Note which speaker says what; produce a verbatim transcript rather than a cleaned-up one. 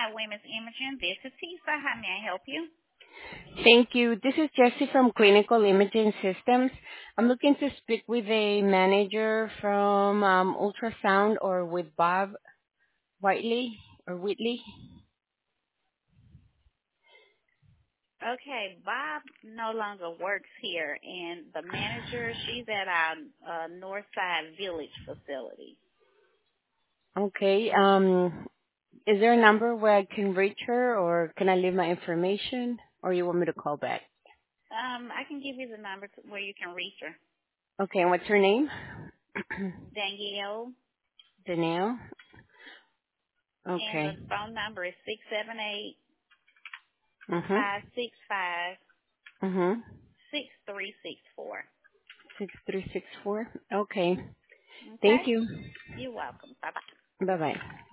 Speaker 1: Smile Women's Imaging. This is Tisa. How may I help you?
Speaker 2: Thank you. This is Jessie from Clinical Imaging Systems. I'm looking to speak with a manager from um, ultrasound or with Bob Whiteley or Whitley.
Speaker 1: Okay, Bob no longer works here, and the manager, she's at our uh, Northside Village facility.
Speaker 2: Okay. Um, is there a number where I can reach her, or can I leave my information, or you want me to call back?
Speaker 1: Um, I can give you the number to where you can reach her.
Speaker 2: Okay. And what's her name?
Speaker 1: Danielle,
Speaker 2: Danielle.
Speaker 1: and the
Speaker 2: Okay.
Speaker 1: phone number is six seven eight,
Speaker 2: Mhm.
Speaker 1: five six five,
Speaker 2: Mhm.
Speaker 1: six three six four.
Speaker 2: Six three six four. Okay.
Speaker 1: Okay?
Speaker 2: Thank you.
Speaker 1: You're welcome. Bye-bye.
Speaker 2: Bye bye.